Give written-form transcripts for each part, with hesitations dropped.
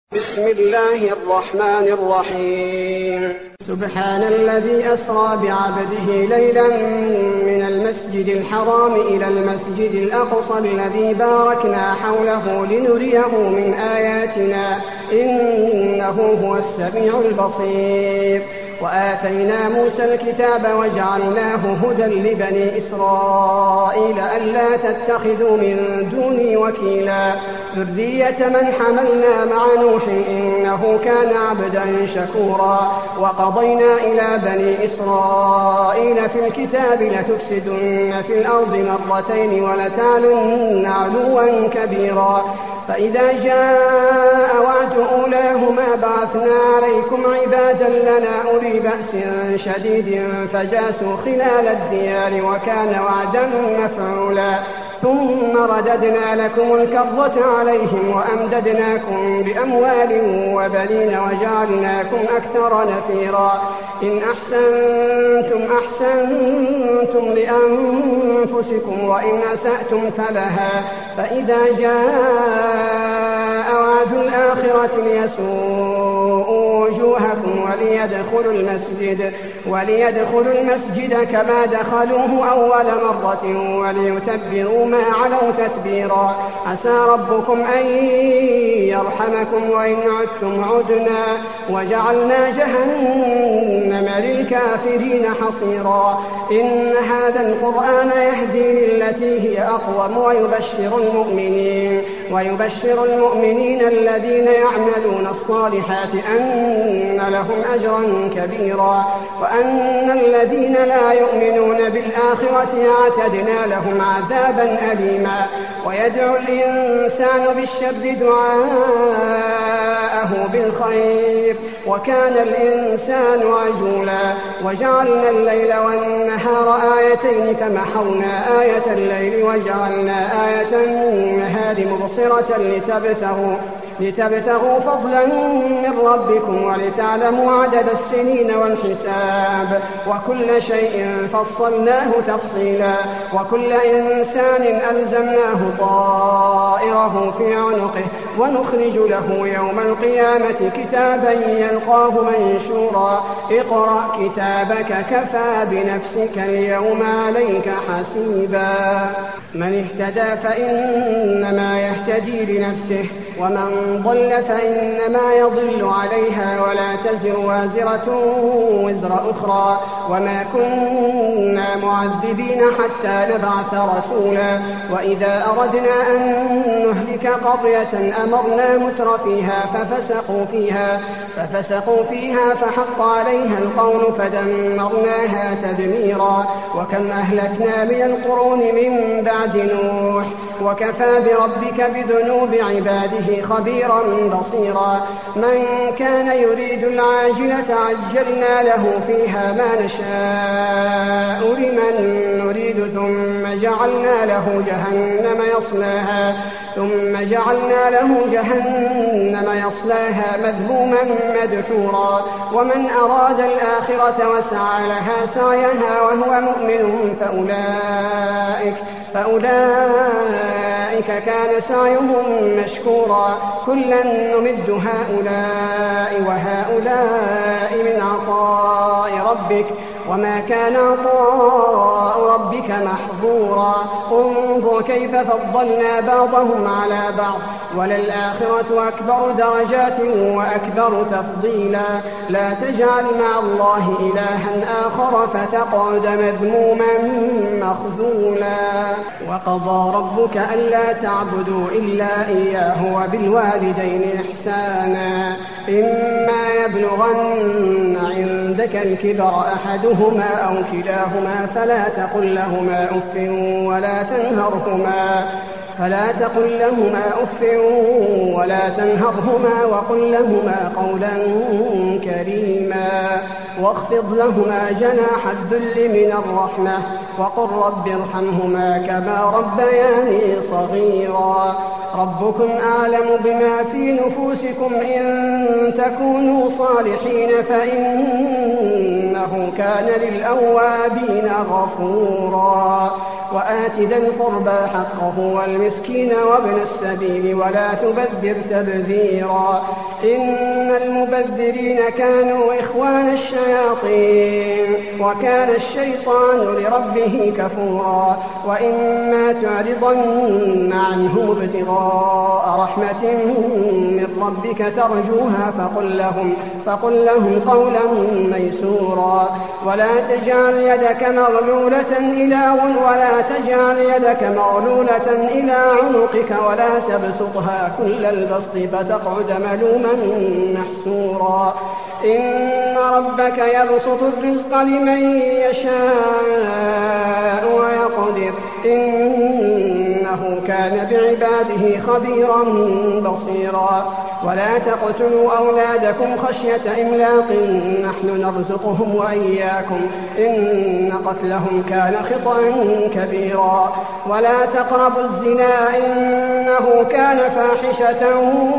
بسم الله الرحمن الرحيم. سبحان الذي أسرى بعبده ليلا من المسجد الحرام إلى المسجد الأقصى الذي باركنا حوله لنريه من آياتنا إنه هو السميع البصير. وآتينا موسى الكتاب وجعلناه هدى لبني إسرائيل ألا تتخذوا من دوني وكيلا ذرية من حملنا مع نوح إنه كان عبدا شكورا. وقضينا إلى بني إسرائيل في الكتاب لتفسدن في الأرض مرتين ولتعلن علوا كبيرا. فإذا جاء وعد أولاهما بعثنا عليكم عبادا لنا أولي بأس شديد فجاسوا خلال الديار وكان وعدا مفعولا. ثم رددنا لكم الكرة عليهم وأمددناكم بأموال وبنين وجعلناكم أكثر نفيرا. إن أحسنتم لأنفسكم وإن أسأتم فلها. فإذا جاء وعد الآخرة ليسوءوا وجوهكم وليدخلوا المسجد كما دخلوه أول مرة وليتبروا ما علوا تتبيرا. عسى ربكم أن يرحمكم وإن عدتم عدنا وجعلنا جهنم للكافرين حصيرا. إن هذا القرآن يهدي للتي هي أقوم ويبشر المؤمنين الذين يعملون الصالحات أن لهم أجرا كبيرا وأن الذين لا يؤمنون بالآخرة اعتدنا لهم عذابا أليما. ويدعو الإنسان بالشر دعاءه بالخير وكان الإنسان عجولا. وجعلنا الليل والنهار آيتين فمحونا آية الليل وجعلنا آية النهار مبصرة لتبتغوا فضلا من ربكم ولتعلموا عدد السنين والحساب وكل شيء فصلناه تفصيلا. وكل إنسان ألزمناه طائره في عنقه ونخرج له يوم القيامة كتابا يلقاه منشورا. اقرأ كتابك كفى بنفسك اليوم عليك حسيبا. من اهتدى فإنما يهتدي لنفسه ومن ضل فإنما يضل عليها ولا تزر وازرة وزر أخرى. وما كنا معذبين حتى نبعث رسولا. وإذا أردنا أن نهلك قرية أمرنا متر فيها ففسقوا فيها فحق عليها القول فدمرناها تدميرا. وكم أهلكنا من القرون من بعد نوح وكفى بربك بذنوب عباده خبيرا بصيرا. من كان يريد العاجلة عجلنا له فيها ما نشاء لمن نريد ثم جعلنا له جهنم يصلاها مذموما مدحورا. ومن أراد الآخرة وسعى لها سعيها وهو مؤمن فأولئك كان سعيهم مشكورا. كلا نمد هؤلاء وهؤلاء من عطاء ربك وما كان عطاء ربك محظورا. انظر كيف فضلنا بعضهم على بعض وللآخرة أكبر درجات وأكبر تفضيلا. لا تجعل مع الله إلها آخر فتقعد مذموما مخذولا. وقضى ربك ألا تعبدوا إلا إياه وبالوالدين إحسانا. إما يبلغن عندك الكبر أحدهما أو كلاهما فلا تقل لهما أف ولا تنهرهما وقل لهما قولا كريما. واخفض لهما جناح الذل من الرحمة وقل رب ارحمهما كما ربياني صغيرا. ربكم أعلم بما في نفوسكم إن تكونوا صالحين فإنه كان للأوابين غفورا. وآت ذا القربى حقه والمسكين وابن السبيل ولا تبذر تبذيرا إن المبذرين كانوا إخوان الشياطين وكان الشيطان لربه كفورا وإما تعرضن عنهم ابتغاء رحمة من ربك ترجوها فقل لهم قولا ميسورا ولا تجعل يدك مغلولة إلى عنقك ولا تبسطها كل البسط فتقعد ملوما محسورا إن ربك يبسط الرزق لمن يشاء ويقدر إنه كان بعباده خبيرا بصيرا ولا تقتلوا أولادكم خشية إملاق نحن نرزقهم وإياكم إن قتلهم كان خطأ كبيرا ولا تقربوا الزنا إنه كان فاحشة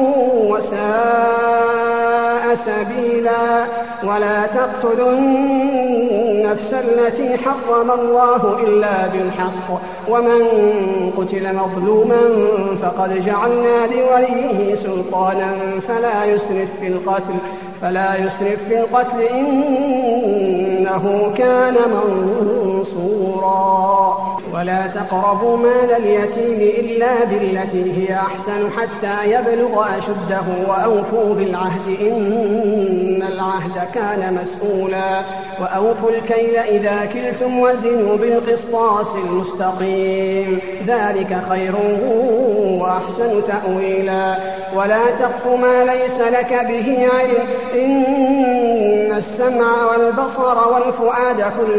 وساء سبيلا ولا تقتلوا النفس التي حرم الله إلا بالحق ومن قتل مظلوما فقد جعلنا لوليه سلطانا فلا يسرف في القتل إنه كان منصورا ولا تقربوا مال اليتيم إلا بالتي هي أحسن حتى يبلغ أشده وأوفوا بالعهد إن العهد كان مسؤولا وأوفوا الكيل إذا كلتم وزنوا بالقسطاس المستقيم ذلك خير وأحسن تأويلا ولا تقف ما ليس لك به علم إن السمع والبصر والفؤاد كل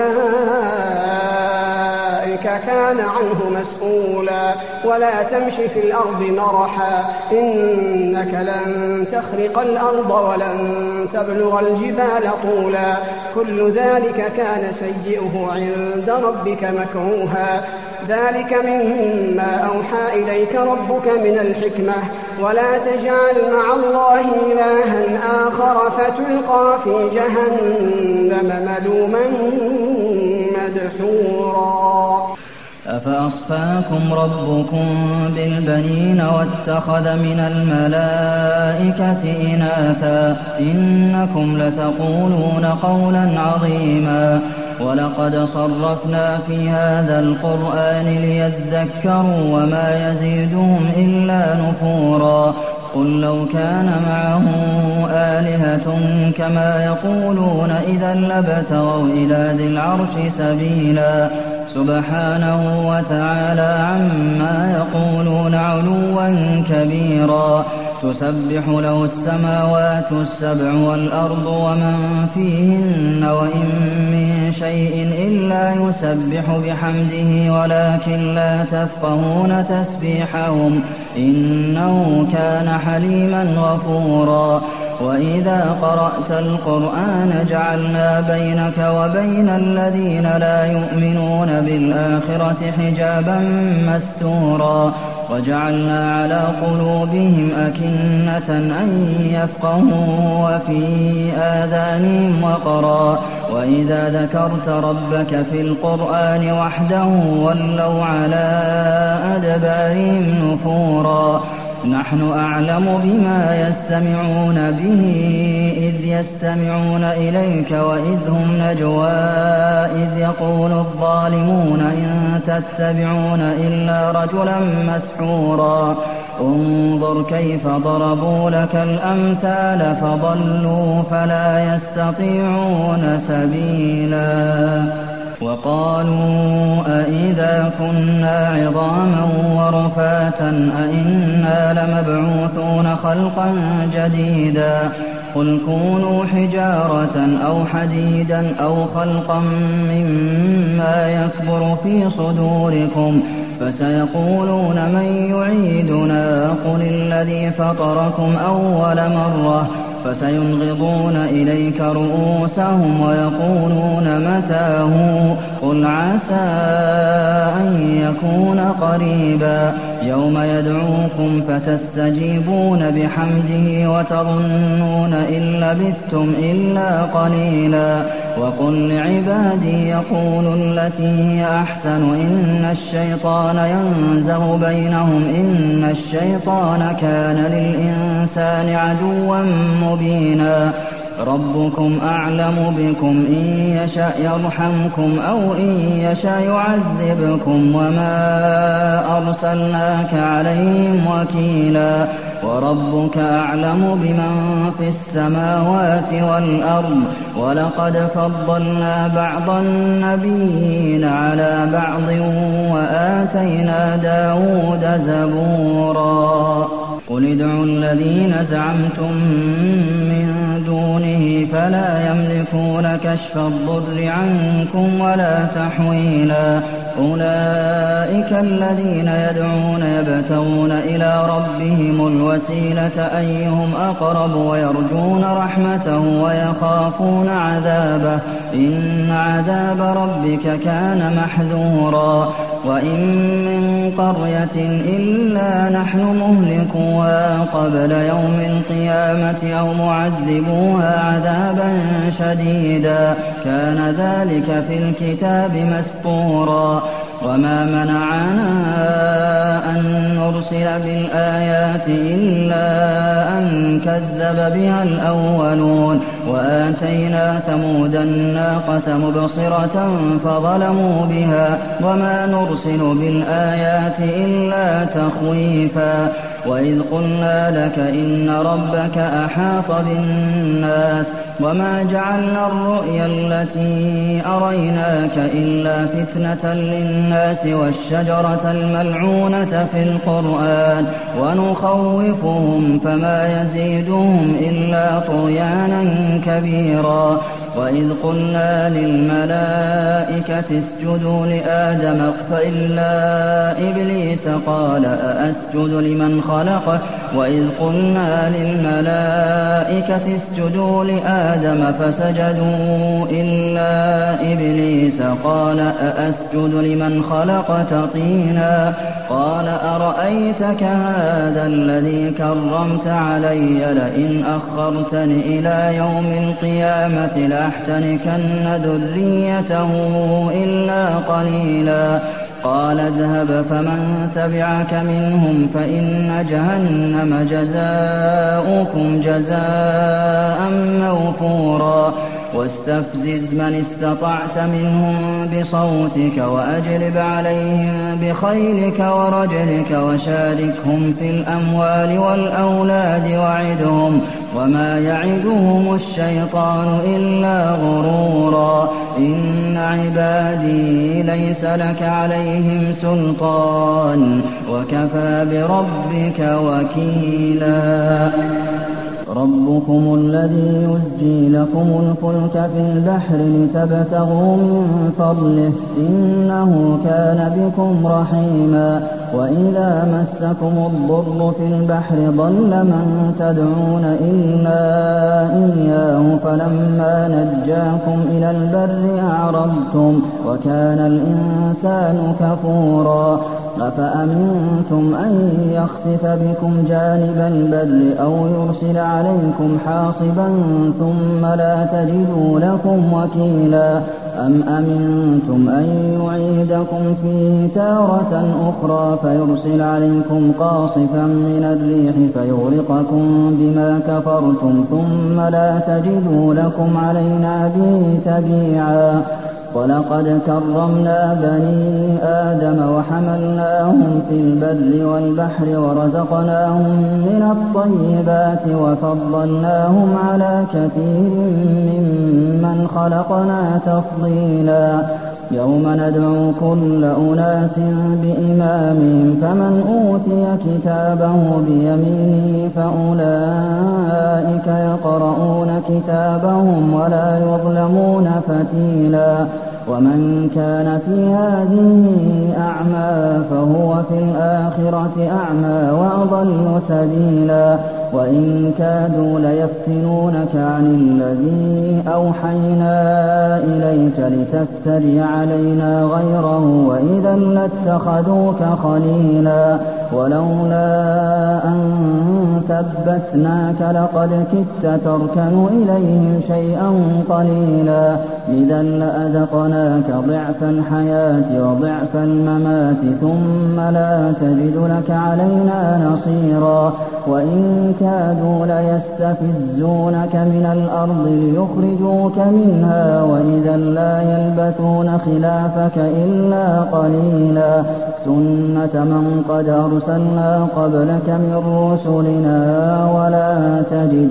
أولئك كان عنه مسؤولا ولا تمش في الأرض مرحا إنك لن تخرق الأرض ولن تبلغ الجبال طولا كل ذلك كان سيئه عند ربك مكروها ذلك مما أوحى إليك ربك من الحكمة ولا تجعل مع الله إلها آخر فتلقى في جهنم ملوما مدحورا أفأصفاكم ربكم بالبنين واتخذ من الملائكة إناثا إنكم لتقولون قولا عظيما ولقد صرفنا في هذا القرآن ليذكروا وما يزيدهم إلا نفورا قل لو كان معه آلهة كما يقولون إذا لابتغوا إلى ذي العرش سبيلا سبحانه وتعالى عما يقولون علوا كبيرا تسبح له السماوات السبع والأرض ومن فيهن وإن من شيء إلا يسبح بحمده ولكن لا تفقهون تسبيحهم إنه كان حليما غفورا وإذا قرأت القرآن جعلنا بينك وبين الذين لا يؤمنون بالآخرة حجابا مستورا وجعلنا على قلوبهم أكنة أن يفقهوا وفي آذانهم وقرا وإذا ذكرت ربك في القرآن وحده ولوا على أدبارهم نفورا نحن أعلم بما يستمعون به إذ يستمعون إليك وإذ هم نجوى إذ يقول الظالمون إن تتبعون إلا رجلا مسحورا انظر كيف ضربوا لك الأمثال فضلوا فلا يستطيعون سبيلا وقالوا أئذا كنا عظاما ورفاتا أئنا لمبعوثون خلقا جديدا قل كونوا حجارة أو حديدا أو خلقا مما يكبر في صدوركم فسيقولون من يعيدنا قل الذي فطركم أول مرة فسينغضون إليك رؤوسهم ويقولون متاه قل عسى أن يكون قريبا يوم يدعوكم فتستجيبون بحمده وتظنون إن لبثتم إلا قليلا وقل لعبادي يقولوا التي هي أحسن إن الشيطان ينزغ بينهم إن الشيطان كان للإنسان عدوا مبينا ربكم أعلم بكم إن يشأ يرحمكم أو إن يشأ يعذبكم وما أرسلناك عليهم وكيلا وربك أعلم بمن في السماوات والأرض ولقد فضلنا بعض النبيين على بعض وآتينا داود زبورا قل ادعوا الذين زعمتم من دونه فلا يملكون كشف الضر عنكم ولا تحويلا أولئك الذين يدعون يبتغون إلى ربهم الوسيلة أيهم أقرب ويرجون رحمته ويخافون عذابه إن عذاب ربك كان محذورا وإن من قرية إلا نحن مهلكوها قبل يوم القيامة أو معذبوها عذابا شديدا كان ذلك في الكتاب مسطورا وما منعنا أن نرسل بالآيات إلا أن كذب بها الأولون وآتينا ثمود الناقة مبصرة فظلموا بها وما نرسل بالآيات إلا تخويفا وإذ قلنا لك إن ربك أحاط بالناس وما جعلنا الرؤيا التي أريناك إلا فتنة للناس والشجرة الملعونة في القرآن ونخوفهم فما يزيدهم إلا طغيانا كبيرا وإذ قلنا للملائكة اسجدوا لآدم فإلا إبليس قال أأسجد لمن خلقه وإذ قلنا للملائكة اسجدوا لآدم فسجدوا إلا إبليس قال أأسجد لمن خلقت طينا قال أرأيتك هذا الذي كرمت علي لئن أخرتني إلى يوم القيامة لأحتنكن ذريته إلا قليلا قال اذهب فمن تبعك منهم فإن جهنم جزاؤكم جزاء موفورا واستفزز من استطعت منهم بصوتك وأجلب عليهم بخيلك ورجلك وشاركهم في الأموال والأولاد وعدهم وما يعدهم الشيطان إلا غرورا إن عبادي ليس لك عليهم سلطان وكفى بربك وكيلا ربكم الذي يزجي لكم الفلك في البحر لتبتغوا من فضله إنه كان بكم رحيما وإذا مسكم الضر في البحر ضل من تدعون إلا إياه فلما نجاكم إلى البر أعرضتم وكان الإنسان كفورا أفأمنتم أن يخسف بكم جانب البر أو يرسل عليكم حاصبا ثم لا تجدوا لكم وكيلا أم أمنتم أن يعيدكم فيه تارة أخرى فيرسل عليكم قاصفا من الريح فيغرقكم بما كفرتم ثم لا تجدوا لكم علينا به تبيعا ولقد كرمنا بني آدم وحملناهم في البر والبحر ورزقناهم من الطيبات وفضلناهم على كثير ممن خلقنا تفضيلا يوم ندعو كل أناس بإمامهم فمن أوتي كتابه بيمينه فأولئك يقرؤون كتابهم ولا يظلمون فتيلا ومن كان في هذه أعمى فهو في الآخرة أعمى وأضل سبيلا وإن كادوا ليفتنونك عن الذي أوحينا إليك لتفتري علينا غيره وإذا لاتخذوك خليلا ولولا أن ثبتناك لقد كدت تركن إليهم شيئا قليلا إذا لأذقناك ضعف الحياة وضعف الممات ثم لا تجد لك علينا نصيرا وإن كادوا ليستفزونك من الأرض ليخرجوك منها وإذا لا يلبثون خلافك إلا قليلا سنة من قد أرسلنا قبلك من رسلنا ولا تجد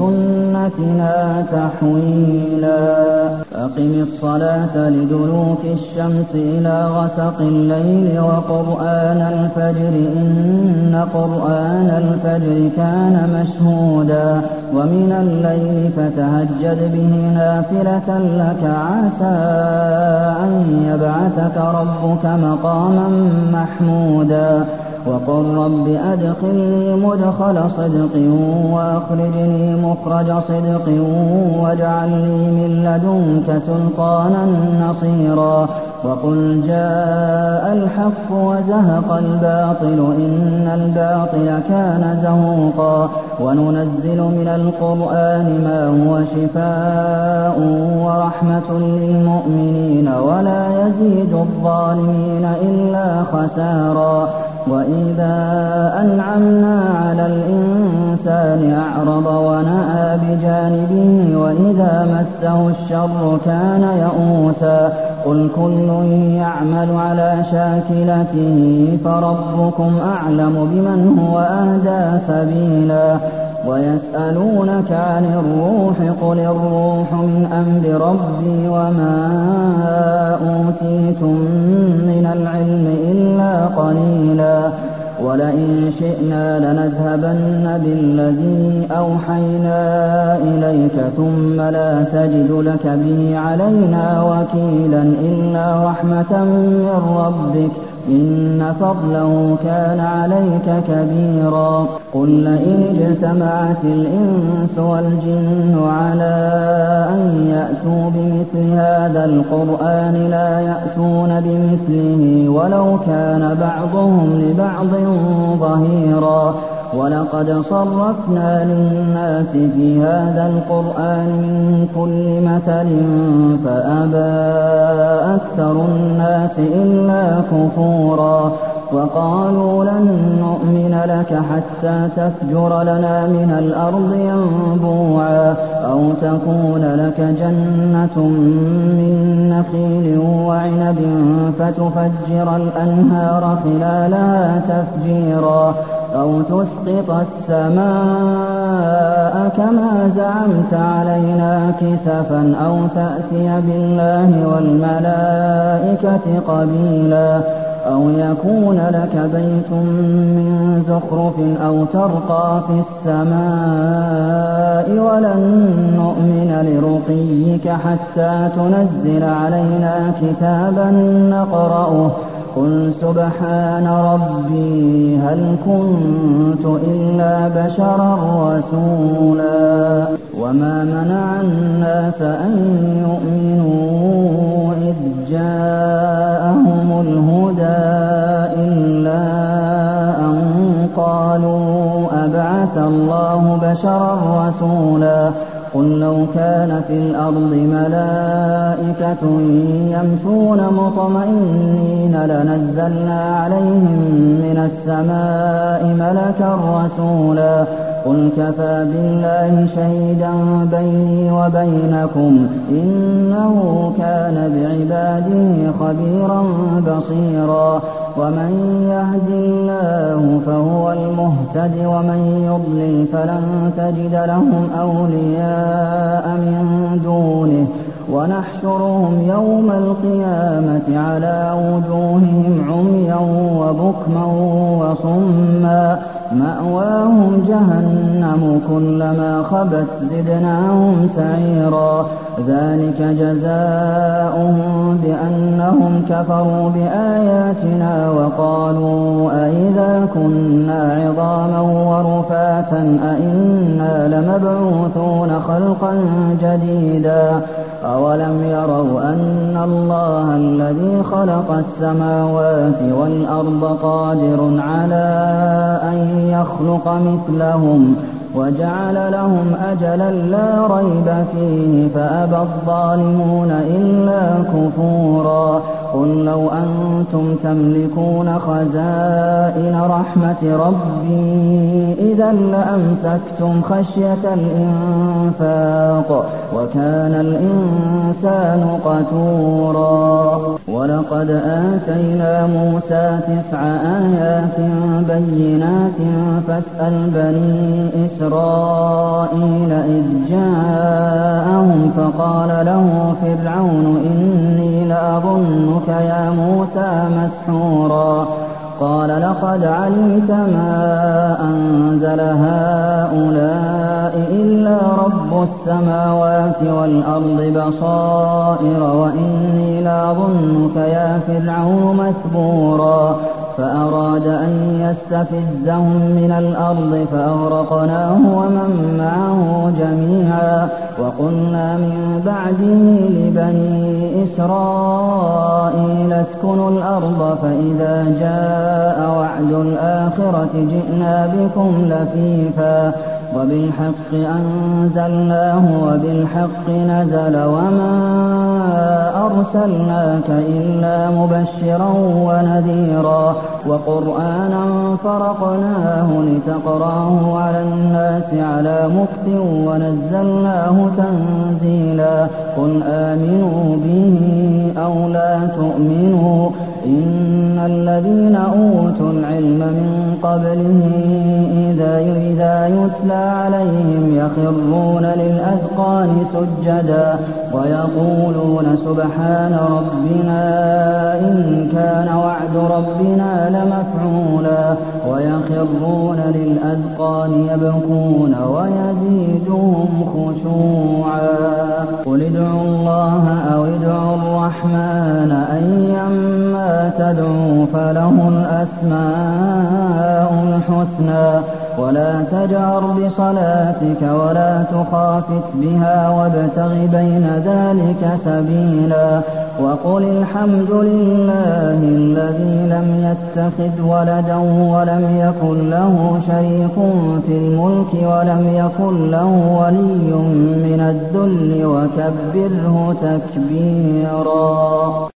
لسنتنا تحويلا أقم الصلاة لدلوك الشمس إلى غسق الليل وقرآن الفجر إن قرآن الفجر كان مشهودا ومن الليل فتهجد به نافلة لك عسى أن يبعثك ربك مقاما محمودا وقل رب أدخلني مدخل صدق وأخرجني مخرج صدق واجعل لي من لدنك سلطانا نصيرا وقل جاء الحق وزهق الباطل إن الباطل كان زهوقا وننزل من القرآن ما هو شفاء ورحمة للمؤمنين ولا يزيد الظالمين إلا خسارا وإذا أنعمنا على الإنسان أعرض ونأى بجانبه وإذا مسه الشر كان يئوسا قل كل يعمل على شاكلته فربكم أعلم بمن هو أهدى سبيلا ويسألونك عن الروح قل الروح من أمر ربي وما أوتيتم من العلم إلا قليلا ولئن شئنا لنذهبن بالذي أوحينا إليك ثم لا تجد لك به علينا وكيلا إلا رحمة من ربك إن فضله كان عليك كبيرا قل لئن اجتمعت الإنس والجن على أن يأتوا بمثل هذا القرآن لا يأتون بمثله ولو كان بعضهم لبعض ظهيرا ولقد صرفنا للناس في هذا القرآن من كل مثل فأبى أكثر الناس إلا كفورا وقالوا لن نؤمن لك حتى تفجر لنا من الأرض ينبوعا أو تكون لك جنة من نخيل وعنب فتفجر الأنهار خلالها تفجيرا أو تسقط السماء كما زعمت علينا كسفا أو تأتي بالله والملائكة قبيلا أو يكون لك بيت من زخرف أو ترقى في السماء ولن نؤمن لرقيك حتى تنزل علينا كتابا نقرأه قل سبحان ربي هل كنت إلا بشرا رسولا وما منع الناس أن يؤمنوا إذ جاءهم الهدى إلا أن قالوا أبعث الله بشرا رسولا قل لو كان في الأرض ملائكة يمشون مطمئنين لنزلنا عليهم من السماء ملكا رسولا قل كفى بالله شهيدا بيني وبينكم إنه كان بعباده خبيرا بصيرا ومن يهد الله فهو المهتد ومن يضلل فلن تجد لهم أولياء من دونه ونحشرهم يوم القيامة على وجوههم عميا وبكما وصما مأواهم جهنم كلما خبت زدناهم سعيرا ذلك جزاؤهم بأنهم كفروا بآياتنا وقالوا أئذا كنا عظاما ورفاتا أئنا لمبعوثون خلقا جديدا أولم يروا أن الله الذي خلق السماوات والأرض قادر على أن يخلق مثلهم وجعل لهم أجلا لا ريب فيه فأبى الظالمون إلا كفورا قل لو أنتم تملكون خزائن رحمة ربي إذا لأمسكتم خشية الإنفاق وكان الإنسان قتورا ولقد آتينا موسى 9 آيات بينات فاسأل بني إسرائيل إذ جاءهم فقال له فرعون إني لأظنك يا موسى مسحورا قال لقد علمت ما أنزل هؤلاء إلا رب السماوات والأرض بصائر وإني لأظنك يا فرعون مثبورا فأراد أن يستفزهم من الأرض فأغرقناه ومن معه جميعا وقلنا من بعده لبني إسرائيل اسكنوا الأرض فإذا جاء وعد الآخرة جئنا بكم لفيفا وبالحق أنزلناه وبالحق نزل وما أرسلناك إلا مبشرا ونذيرا وقرآنا فرقناه لتقرأه على الناس على مكث ونزلناه تنزيلا قل آمنوا به أو لا تؤمنوا إن الذين أوتوا العلم من قبله إذا يتلى عليهم يخرون للأذقان سجدا ويقولون سبحان ربنا إن كان وعد ربنا لمفعولا ويخرون للأذقان يبكون ويزيدهم خشوعا قل ادعوا الله أو ادعوا الرحمن أيما تدعوا فله الأسماء الحسنى ولا تجهر بصلاتك ولا تخافت بها وابتغ بين ذلك سبيلا وقل الحمد لله الذي لم يتخذ ولدا ولم يكن له شريك في الملك ولم يكن له ولي من الذل وكبره تكبيرا.